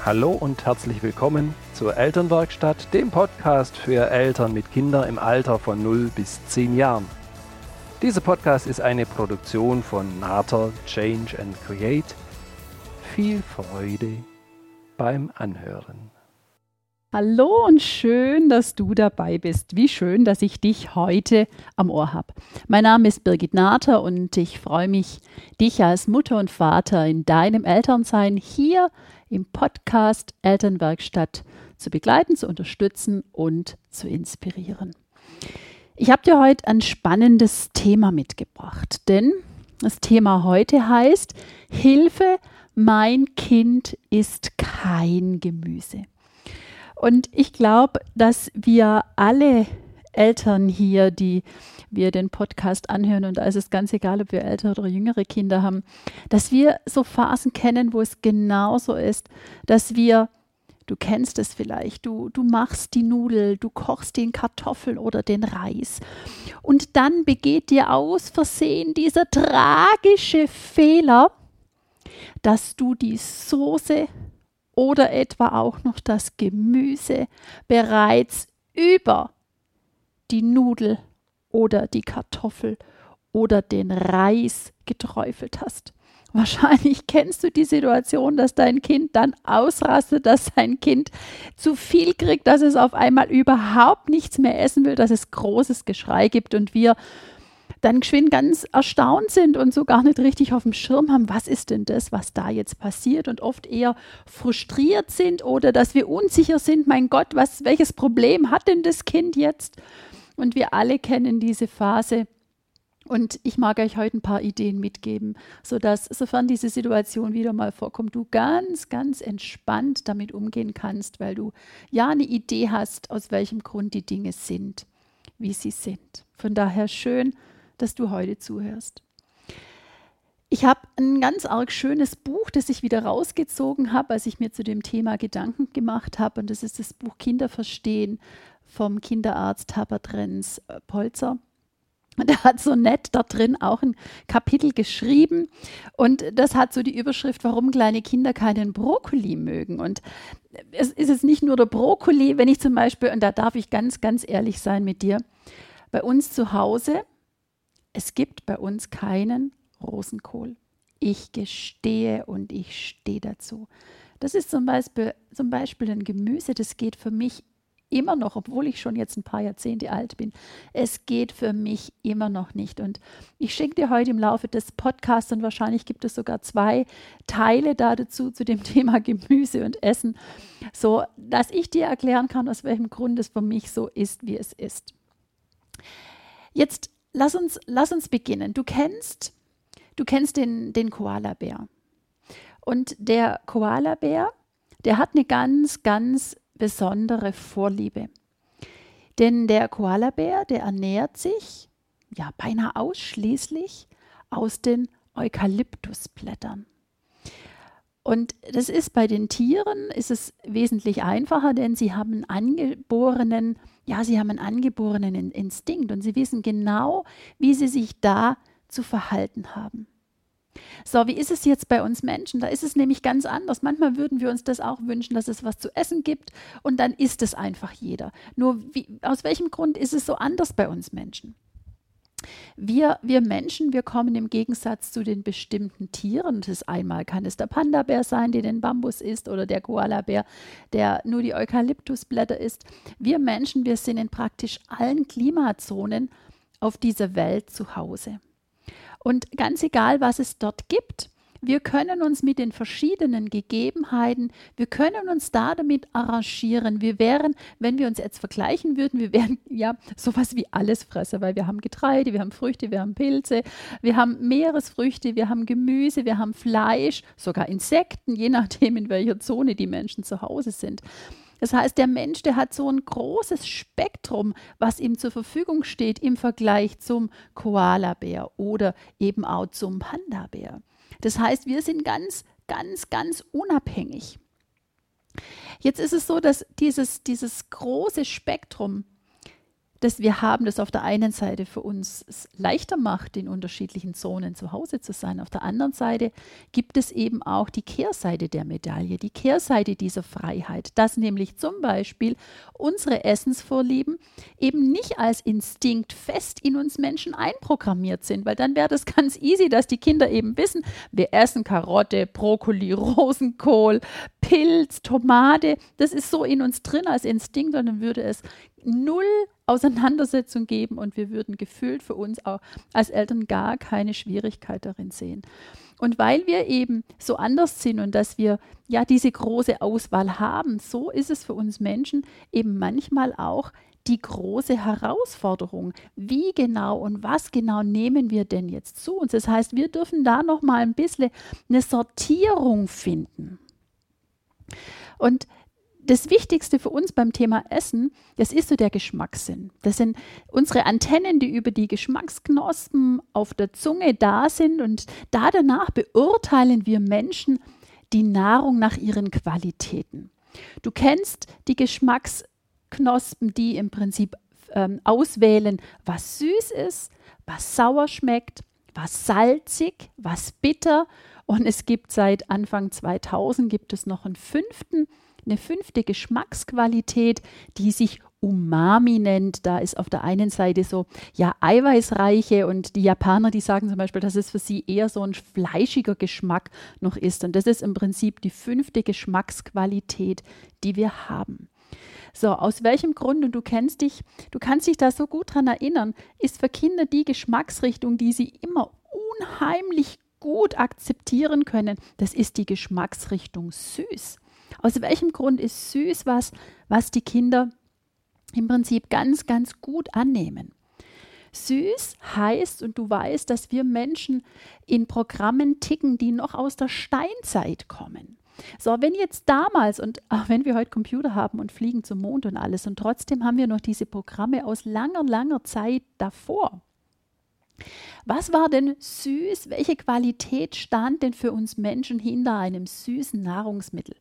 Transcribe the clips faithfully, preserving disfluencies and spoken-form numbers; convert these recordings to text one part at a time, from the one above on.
Hallo und herzlich willkommen zur Elternwerkstatt, dem Podcast für Eltern mit Kindern im Alter von null bis zehn Jahren. Dieser Podcast ist eine Produktion von Nater Change and Create. Viel Freude beim Anhören. Hallo und schön, dass du dabei bist. Wie schön, dass ich dich heute am Ohr habe. Mein Name ist Birgit Nater und ich freue mich, dich als Mutter und Vater in deinem Elternsein hier im Podcast Elternwerkstatt zu begleiten, zu unterstützen und zu inspirieren. Ich habe dir heute ein spannendes Thema mitgebracht, denn das Thema heute heißt: Hilfe, mein Kind isst kein Gemüse. Und ich glaube, dass wir alle Eltern hier, die wir den Podcast anhören, und da ist es ganz egal, ob wir ältere oder jüngere Kinder haben, dass wir so Phasen kennen, wo es genauso ist, dass wir, du kennst es vielleicht, du, du machst die Nudel, du kochst den Kartoffel oder den Reis und dann begeht dir aus Versehen dieser tragische Fehler, dass du die Soße oder etwa auch noch das Gemüse bereits über die Nudel oder die Kartoffel oder den Reis geträufelt hast. Wahrscheinlich kennst du die Situation, dass dein Kind dann ausrastet, dass dein Kind zu viel kriegt, dass es auf einmal überhaupt nichts mehr essen will, dass es großes Geschrei gibt und wir dann geschwind ganz erstaunt sind und so gar nicht richtig auf dem Schirm haben, was ist denn das, was da jetzt passiert, und oft eher frustriert sind oder dass wir unsicher sind, mein Gott, was, welches Problem hat denn das Kind jetzt? Und wir alle kennen diese Phase. Und ich mag euch heute ein paar Ideen mitgeben, sodass, sofern diese Situation wieder mal vorkommt, du ganz, ganz entspannt damit umgehen kannst, weil du ja eine Idee hast, aus welchem Grund die Dinge sind, wie sie sind. Von daher schön, dass du heute zuhörst. Ich habe ein ganz arg schönes Buch, das ich wieder rausgezogen habe, als ich mir zu dem Thema Gedanken gemacht habe. Und das ist das Buch Kinder verstehen vom Kinderarzt Herbert Renz-Polzer. Und er hat so nett da drin auch ein Kapitel geschrieben. Und das hat so die Überschrift, warum kleine Kinder keinen Brokkoli mögen. Und es ist jetzt nicht nur der Brokkoli, wenn ich zum Beispiel, und da darf ich ganz, ganz ehrlich sein mit dir, bei uns zu Hause, es gibt bei uns keinen Rosenkohl. Ich gestehe und ich stehe dazu. Das ist zum Beispiel, zum Beispiel ein Gemüse, das geht für mich immer noch, obwohl ich schon jetzt ein paar Jahrzehnte alt bin. Es geht für mich immer noch nicht. Und ich schenke dir heute im Laufe des Podcasts, und wahrscheinlich gibt es sogar zwei Teile da dazu, zu dem Thema Gemüse und Essen, so dass ich dir erklären kann, aus welchem Grund es für mich so ist, wie es ist. Jetzt Lass uns, lass uns beginnen. Du kennst, du kennst den, den Koalabär. Und der Koalabär, der hat eine ganz, ganz besondere Vorliebe. Denn der Koalabär, der ernährt sich ja beinahe ausschließlich aus den Eukalyptusblättern. Und das ist bei den Tieren, ist es wesentlich einfacher, denn sie haben einen angeborenen, ja, sie haben einen angeborenen Instinkt und sie wissen genau, wie sie sich da zu verhalten haben. So, wie ist es jetzt bei uns Menschen? Da ist es nämlich ganz anders. Manchmal würden wir uns das auch wünschen, dass es was zu essen gibt, und dann isst es einfach jeder. Nur wie, aus welchem Grund ist es so anders bei uns Menschen? Wir, wir Menschen, wir kommen im Gegensatz zu den bestimmten Tieren, das ist einmal, kann es der Panda-Bär sein, der den Bambus isst, oder der Koalabär, der nur die Eukalyptusblätter isst. Wir Menschen, wir sind in praktisch allen Klimazonen auf dieser Welt zu Hause. Und ganz egal, was es dort gibt, wir können uns mit den verschiedenen Gegebenheiten, wir können uns da damit arrangieren. Wir wären, wenn wir uns jetzt vergleichen würden, wir wären ja sowas wie Allesfresser, weil wir haben Getreide, wir haben Früchte, wir haben Pilze, wir haben Meeresfrüchte, wir haben Gemüse, wir haben Fleisch, sogar Insekten, je nachdem, in welcher Zone die Menschen zu Hause sind. Das heißt, der Mensch, der hat so ein großes Spektrum, was ihm zur Verfügung steht im Vergleich zum Koalabär oder eben auch zum Panda-Bär. Das heißt, wir sind ganz, ganz, ganz unabhängig. Jetzt ist es so, dass dieses, dieses große Spektrum, das wir haben, das auf der einen Seite für uns es leichter macht, in unterschiedlichen Zonen zu Hause zu sein. Auf der anderen Seite gibt es eben auch die Kehrseite der Medaille, die Kehrseite dieser Freiheit, dass nämlich zum Beispiel unsere Essensvorlieben eben nicht als Instinkt fest in uns Menschen einprogrammiert sind, weil dann wäre das ganz easy, dass die Kinder eben wissen, wir essen Karotte, Brokkoli, Rosenkohl, Pilz, Tomate, das ist so in uns drin als Instinkt und dann würde es null Auseinandersetzung geben und wir würden gefühlt für uns auch als Eltern gar keine Schwierigkeit darin sehen. Und weil wir eben so anders sind und dass wir ja diese große Auswahl haben, so ist es für uns Menschen eben manchmal auch die große Herausforderung. Wie genau und was genau nehmen wir denn jetzt zu uns? Das heißt, wir dürfen da noch mal ein bisschen eine Sortierung finden. Und das Wichtigste für uns beim Thema Essen, das ist so der Geschmackssinn. Das sind unsere Antennen, die über die Geschmacksknospen auf der Zunge da sind und da danach beurteilen wir Menschen die Nahrung nach ihren Qualitäten. Du kennst die Geschmacksknospen, die im Prinzip ähm, auswählen, was süß ist, was sauer schmeckt, was salzig, was bitter und es gibt seit Anfang zweitausend gibt es noch einen fünften Eine fünfte Geschmacksqualität, die sich Umami nennt. Da ist auf der einen Seite so, ja, eiweißreiche und die Japaner, die sagen zum Beispiel, dass es für sie eher so ein fleischiger Geschmack noch ist. Und das ist im Prinzip die fünfte Geschmacksqualität, die wir haben. So, aus welchem Grund, und du kennst dich, du kannst dich da so gut dran erinnern, ist für Kinder die Geschmacksrichtung, die sie immer unheimlich gut akzeptieren können, das ist die Geschmacksrichtung süß. Aus welchem Grund ist süß was, was die Kinder im Prinzip ganz, ganz gut annehmen? Süß heißt, und du weißt, dass wir Menschen in Programmen ticken, die noch aus der Steinzeit kommen. So, wenn jetzt damals, und auch wenn wir heute Computer haben und fliegen zum Mond und alles, und trotzdem haben wir noch diese Programme aus langer, langer Zeit davor. Was war denn süß? Welche Qualität stand denn für uns Menschen hinter einem süßen Nahrungsmittel?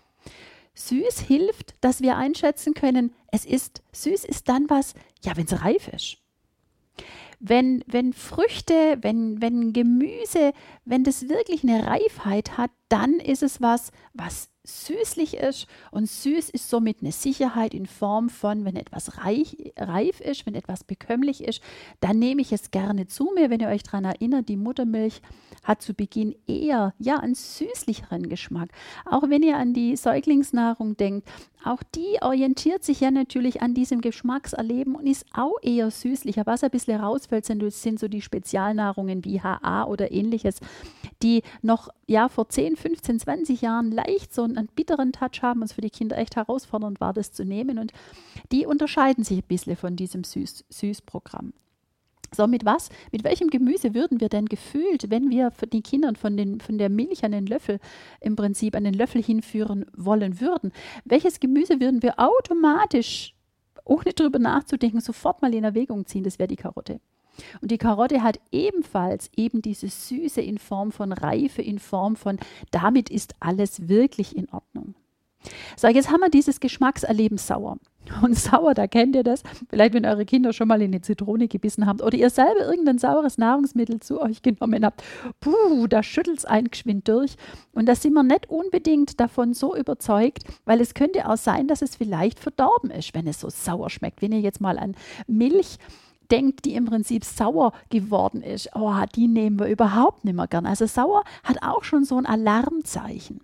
Süß hilft, dass wir einschätzen können, es ist, süß ist dann was, ja, wenn es reif ist. Wenn, wenn Früchte, wenn, wenn Gemüse, wenn das wirklich eine Reifheit hat, dann ist es was, was süßlich ist und süß ist somit eine Sicherheit in Form von, wenn etwas reich, reif ist, wenn etwas bekömmlich ist, dann nehme ich es gerne zu mir. Wenn ihr euch daran erinnert, die Muttermilch hat zu Beginn eher ja, einen süßlicheren Geschmack. Auch wenn ihr an die Säuglingsnahrung denkt, auch die orientiert sich ja natürlich an diesem Geschmackserleben und ist auch eher süßlicher. Was ein bisschen rausfällt, sind, sind so die Spezialnahrungen wie H A oder ähnliches, die noch ja, vor zehn, fünfzehn, zwanzig Jahren leicht so einen bitteren Touch haben und es für die Kinder echt herausfordernd war, das zu nehmen. Und die unterscheiden sich ein bisschen von diesem Süß- Süßprogramm. So, mit was? Mit welchem Gemüse würden wir denn gefühlt, wenn wir für die Kindern von, den, von der Milch an den Löffel, im Prinzip an den Löffel hinführen wollen würden? Welches Gemüse würden wir automatisch, ohne drüber nachzudenken, sofort mal in Erwägung ziehen? Das wäre die Karotte. Und die Karotte hat ebenfalls eben diese Süße in Form von Reife, in Form von, damit ist alles wirklich in Ordnung. So, jetzt haben wir dieses Geschmackserleben sauer. Und sauer, da kennt ihr das, vielleicht wenn eure Kinder schon mal in eine Zitrone gebissen habt oder ihr selber irgendein saures Nahrungsmittel zu euch genommen habt, puh, da schüttelt es einen geschwind durch. Und da sind wir nicht unbedingt davon so überzeugt, weil es könnte auch sein, dass es vielleicht verdorben ist, wenn es so sauer schmeckt. Wenn ihr jetzt mal an Milch denkt, die im Prinzip sauer geworden ist, oh, die nehmen wir überhaupt nicht mehr gern. Also sauer hat auch schon so ein Alarmzeichen.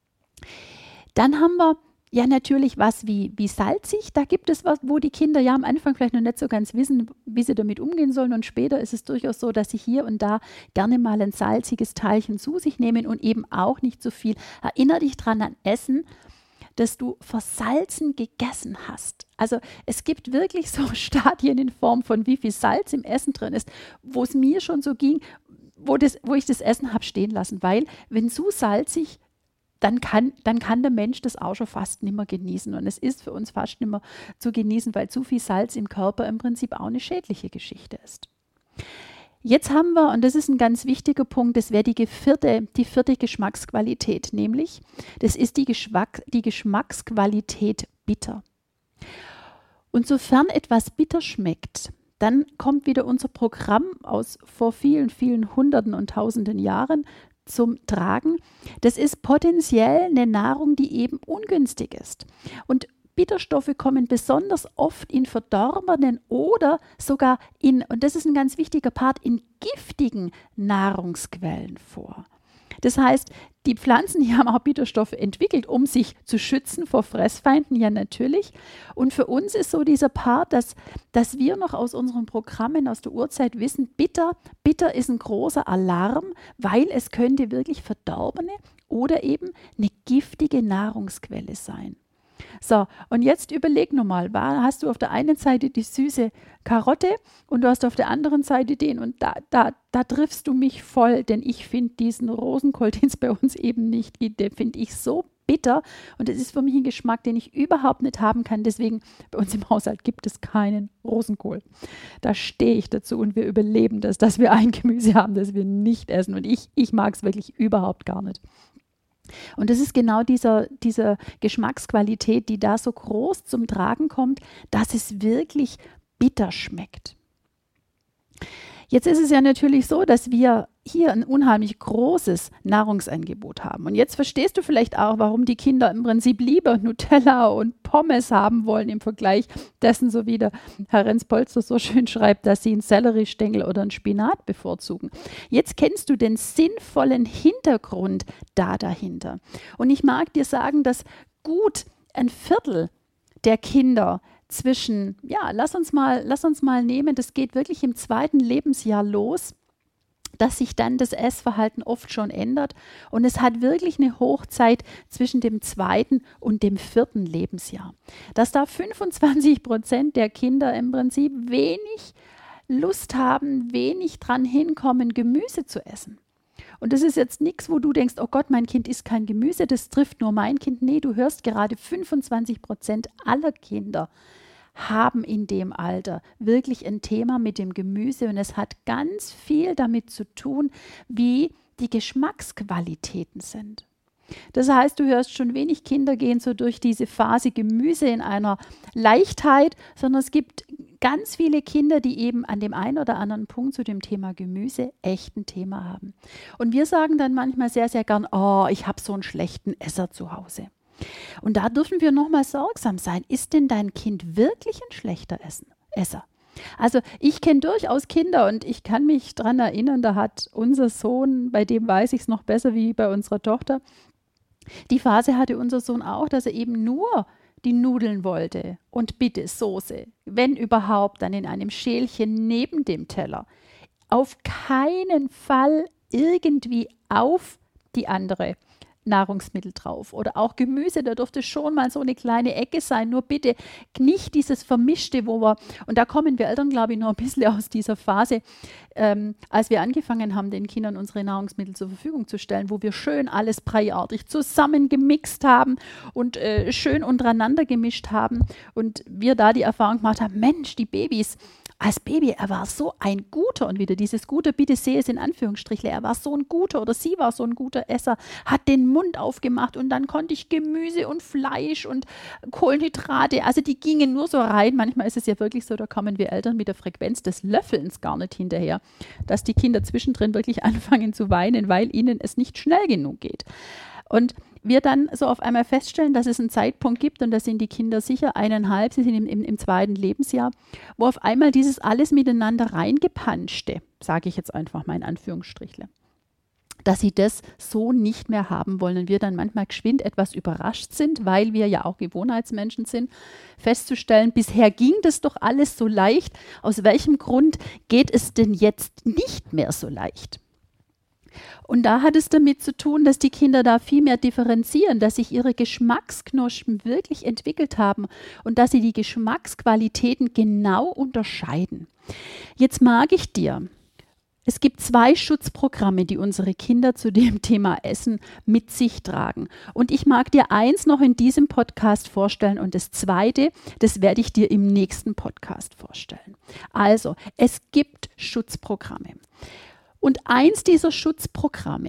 Dann haben wir ja natürlich was wie, wie salzig. Da gibt es was, wo die Kinder ja am Anfang vielleicht noch nicht so ganz wissen, wie sie damit umgehen sollen. Und später ist es durchaus so, dass sie hier und da gerne mal ein salziges Teilchen zu sich nehmen und eben auch nicht so viel. Erinnere dich dran an Essen, dass du versalzen gegessen hast. Also es gibt wirklich so Stadien in Form von wie viel Salz im Essen drin ist, wo es mir schon so ging, wo, das, wo ich das Essen habe stehen lassen, weil wenn zu salzig, dann kann, dann kann der Mensch das auch schon fast nicht mehr genießen. Und es ist für uns fast nicht mehr zu genießen, weil zu viel Salz im Körper im Prinzip auch eine schädliche Geschichte ist. Jetzt haben wir, und das ist ein ganz wichtiger Punkt, das wäre die vierte, die vierte Geschmacksqualität, nämlich das ist die, Geschmack, die Geschmacksqualität bitter. Und sofern etwas bitter schmeckt, dann kommt wieder unser Programm aus vor vielen, vielen Hunderten und Tausenden Jahren zum Tragen. Das ist potenziell eine Nahrung, die eben ungünstig ist. Und Bitterstoffe kommen besonders oft in verdorbenen oder sogar in, und das ist ein ganz wichtiger Part, in giftigen Nahrungsquellen vor. Das heißt, die Pflanzen, die haben auch Bitterstoffe entwickelt, um sich zu schützen vor Fressfeinden, ja natürlich. Und für uns ist so dieser Part, dass, dass wir noch aus unseren Programmen aus der Urzeit wissen, bitter, bitter ist ein großer Alarm, weil es könnte wirklich verdorbene oder eben eine giftige Nahrungsquelle sein. So, und jetzt überleg nochmal, hast du auf der einen Seite die süße Karotte und du hast auf der anderen Seite den und da, da, da triffst du mich voll, denn ich finde diesen Rosenkohl, den es bei uns eben nicht gibt, den finde ich so bitter und das ist für mich ein Geschmack, den ich überhaupt nicht haben kann, deswegen bei uns im Haushalt gibt es keinen Rosenkohl. Da stehe ich dazu und wir überleben das, dass wir ein Gemüse haben, das wir nicht essen und ich, ich mag es wirklich überhaupt gar nicht. Und das ist genau dieser, diese Geschmacksqualität, die da so groß zum Tragen kommt, dass es wirklich bitter schmeckt. Jetzt ist es ja natürlich so, dass wir hier ein unheimlich großes Nahrungsangebot haben. Und jetzt verstehst du vielleicht auch, warum die Kinder im Prinzip lieber Nutella und Pommes haben wollen im Vergleich dessen, so wie der Herr Renz-Polster so schön schreibt, dass sie einen Selleriestängel oder einen Spinat bevorzugen. Jetzt kennst du den sinnvollen Hintergrund da dahinter. Und ich mag dir sagen, dass gut ein Viertel der Kinder zwischen, ja, lass uns mal, lass uns mal nehmen, das geht wirklich im zweiten Lebensjahr los, dass sich dann das Essverhalten oft schon ändert und es hat wirklich eine Hochzeit zwischen dem zweiten und dem vierten Lebensjahr. Dass da fünfundzwanzig Prozent der Kinder im Prinzip wenig Lust haben, wenig dran hinkommen, Gemüse zu essen. Und das ist jetzt nichts, wo du denkst, oh Gott, mein Kind isst kein Gemüse, das trifft nur mein Kind. Nee, du hörst gerade, fünfundzwanzig Prozent aller Kinder haben in dem Alter wirklich ein Thema mit dem Gemüse und es hat ganz viel damit zu tun, wie die Geschmacksqualitäten sind. Das heißt, du hörst schon, wenig Kinder gehen so durch diese Phase Gemüse in einer Leichtheit, sondern es gibt ganz viele Kinder, die eben an dem einen oder anderen Punkt zu dem Thema Gemüse echt ein Thema haben. Und wir sagen dann manchmal sehr, sehr gern, oh, ich habe so einen schlechten Esser zu Hause. Und da dürfen wir nochmal sorgsam sein. Ist denn dein Kind wirklich ein schlechter Essen, Esser? Also ich kenne durchaus Kinder und ich kann mich daran erinnern, da hat unser Sohn, bei dem weiß ich es noch besser wie bei unserer Tochter, die Phase hatte unser Sohn auch, dass er eben nur die Nudeln wollte und bitte Soße, wenn überhaupt, dann in einem Schälchen neben dem Teller. Auf keinen Fall irgendwie auf die andere Nahrungsmittel drauf oder auch Gemüse, da durfte schon mal so eine kleine Ecke sein, nur bitte nicht dieses Vermischte, wo wir, und da kommen wir Eltern, glaube ich, noch ein bisschen aus dieser Phase, ähm, als wir angefangen haben, den Kindern unsere Nahrungsmittel zur Verfügung zu stellen, wo wir schön alles breiartig zusammengemixt haben und äh, schön untereinander gemischt haben und wir da die Erfahrung gemacht haben, Mensch, die Babys, als Baby, er war so ein guter, und wieder dieses Gute, bitte sehe es in Anführungsstrichen, er war so ein guter oder sie war so ein guter Esser, hat den Mund aufgemacht und dann konnte ich Gemüse und Fleisch und Kohlenhydrate, also die gingen nur so rein. Manchmal ist es ja wirklich so, da kommen wir Eltern mit der Frequenz des Löffelns gar nicht hinterher, dass die Kinder zwischendrin wirklich anfangen zu weinen, weil ihnen es nicht schnell genug geht. Und wir dann so auf einmal feststellen, dass es einen Zeitpunkt gibt, und da sind die Kinder sicher eineinhalb, sie sind im, im, im zweiten Lebensjahr, wo auf einmal dieses alles miteinander reingepanschte, sage ich jetzt einfach mal in Anführungsstrichle, dass sie das so nicht mehr haben wollen und wir dann manchmal geschwind etwas überrascht sind, weil wir ja auch Gewohnheitsmenschen sind, festzustellen, bisher ging das doch alles so leicht, aus welchem Grund geht es denn jetzt nicht mehr so leicht? Und da hat es damit zu tun, dass die Kinder da viel mehr differenzieren, dass sich ihre Geschmacksknospen wirklich entwickelt haben und dass sie die Geschmacksqualitäten genau unterscheiden. Jetzt mag ich dir, es gibt zwei Schutzprogramme, die unsere Kinder zu dem Thema Essen mit sich tragen. Und ich mag dir eins noch in diesem Podcast vorstellen und das zweite, das werde ich dir im nächsten Podcast vorstellen. Also, es gibt Schutzprogramme. Und eins dieser Schutzprogramme,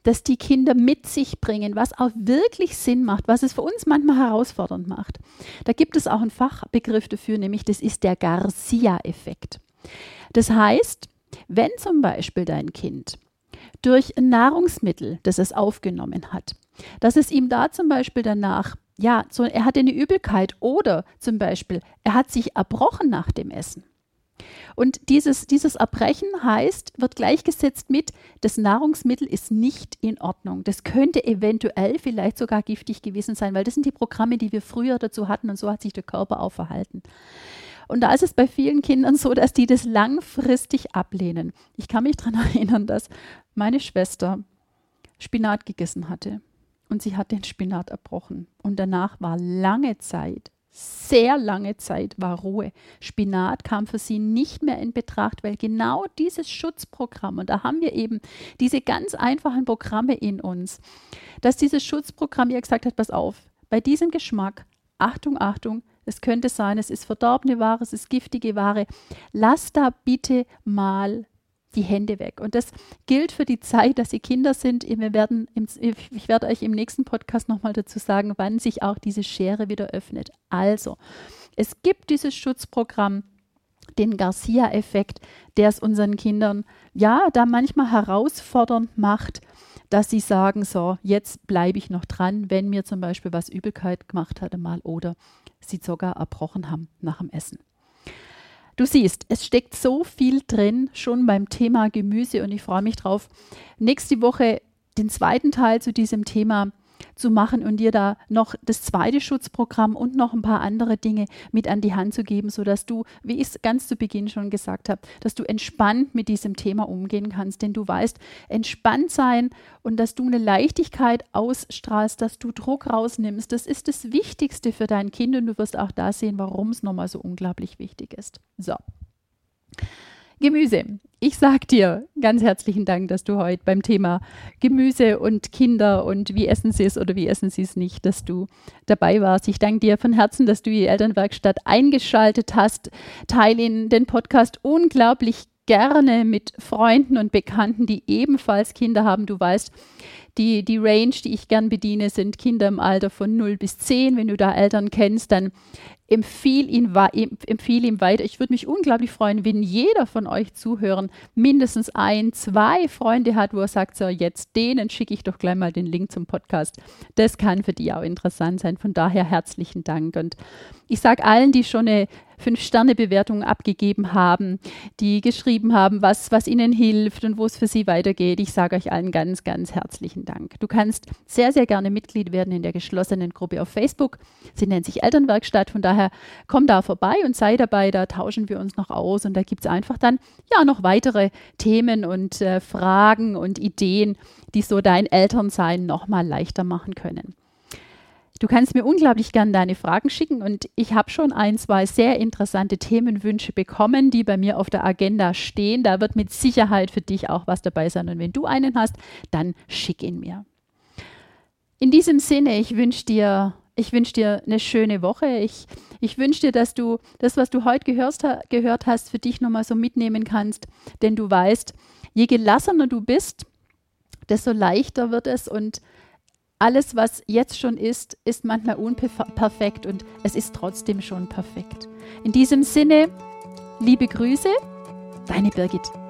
das die Kinder mit sich bringen, was auch wirklich Sinn macht, was es für uns manchmal herausfordernd macht. Da gibt es auch einen Fachbegriff dafür, nämlich das ist der Garcia-Effekt. Das heißt, wenn zum Beispiel dein Kind durch ein Nahrungsmittel, das es aufgenommen hat, dass es ihm da zum Beispiel danach, ja, so, er hatte eine Übelkeit oder zum Beispiel, er hat sich erbrochen nach dem Essen. Und dieses, dieses Erbrechen heißt, wird gleichgesetzt mit, das Nahrungsmittel ist nicht in Ordnung. Das könnte eventuell vielleicht sogar giftig gewesen sein, weil das sind die Programme, die wir früher dazu hatten und so hat sich der Körper auch verhalten. Und da ist es bei vielen Kindern so, dass die das langfristig ablehnen. Ich kann mich daran erinnern, dass meine Schwester Spinat gegessen hatte und sie hat den Spinat erbrochen. Und danach war lange Zeit, sehr lange Zeit war Ruhe. Spinat kam für sie nicht mehr in Betracht, weil genau dieses Schutzprogramm, und da haben wir eben diese ganz einfachen Programme in uns, dass dieses Schutzprogramm ihr gesagt hat, pass auf, bei diesem Geschmack, Achtung, Achtung, es könnte sein, es ist verdorbene Ware, es ist giftige Ware, lass da bitte mal die Hände weg. Und das gilt für die Zeit, dass sie Kinder sind. Wir werden im, ich werde euch im nächsten Podcast nochmal dazu sagen, wann sich auch diese Schere wieder öffnet. Also, es gibt dieses Schutzprogramm, den Garcia-Effekt, der es unseren Kindern ja da manchmal herausfordernd macht, dass sie sagen, so, jetzt bleibe ich noch dran, wenn mir zum Beispiel was Übelkeit gemacht hatte mal oder sie sogar erbrochen haben nach dem Essen. Du siehst, es steckt so viel drin, schon beim Thema Gemüse und ich freue mich drauf, nächste Woche den zweiten Teil zu diesem Thema zu machen und dir da noch das zweite Schutzprogramm und noch ein paar andere Dinge mit an die Hand zu geben, sodass du, wie ich es ganz zu Beginn schon gesagt habe, dass du entspannt mit diesem Thema umgehen kannst, denn du weißt, entspannt sein und dass du eine Leichtigkeit ausstrahlst, dass du Druck rausnimmst, das ist das Wichtigste für dein Kind und du wirst auch da sehen, warum es nochmal so unglaublich wichtig ist. So. Gemüse. Ich sage dir ganz herzlichen Dank, dass du heute beim Thema Gemüse und Kinder und wie essen sie es oder wie essen sie es nicht, dass du dabei warst. Ich danke dir von Herzen, dass du die Elternwerkstatt eingeschaltet hast. Teile den Podcast unglaublich gerne mit Freunden und Bekannten, die ebenfalls Kinder haben. Du weißt, die, die Range, die ich gern bediene, sind Kinder im Alter von null bis zehn. Wenn du da Eltern kennst, dann empfiehl ihn, empfiehl ihm weiter. Ich würde mich unglaublich freuen, wenn jeder von euch Zuhörern mindestens ein, zwei Freunde hat, wo er sagt, so jetzt denen schicke ich doch gleich mal den Link zum Podcast. Das kann für die auch interessant sein. Von daher herzlichen Dank. Und ich sage allen, die schon eine Fünf-Sterne-Bewertung abgegeben haben, die geschrieben haben, was, was ihnen hilft und wo es für sie weitergeht. Ich sage euch allen ganz, ganz herzlichen Dank. Du kannst sehr, sehr gerne Mitglied werden in der geschlossenen Gruppe auf Facebook. Sie nennt sich Elternwerkstatt. Von daher komm da vorbei und sei dabei. Da tauschen wir uns noch aus und da gibt es einfach dann ja noch weitere Themen und äh, Fragen und Ideen, die so dein Elternsein noch mal leichter machen können. Du kannst mir unglaublich gern deine Fragen schicken und ich habe schon ein, zwei sehr interessante Themenwünsche bekommen, die bei mir auf der Agenda stehen. Da wird mit Sicherheit für dich auch was dabei sein und wenn du einen hast, dann schick ihn mir. In diesem Sinne, ich wünsche dir, ich wünsche dir eine schöne Woche. Ich, ich wünsche dir, dass du das, was du heute gehört, gehört hast, für dich nochmal so mitnehmen kannst, denn du weißt, je gelassener du bist, desto leichter wird es und alles, was jetzt schon ist, ist manchmal unperfekt und es ist trotzdem schon perfekt. In diesem Sinne, liebe Grüße, deine Birgit.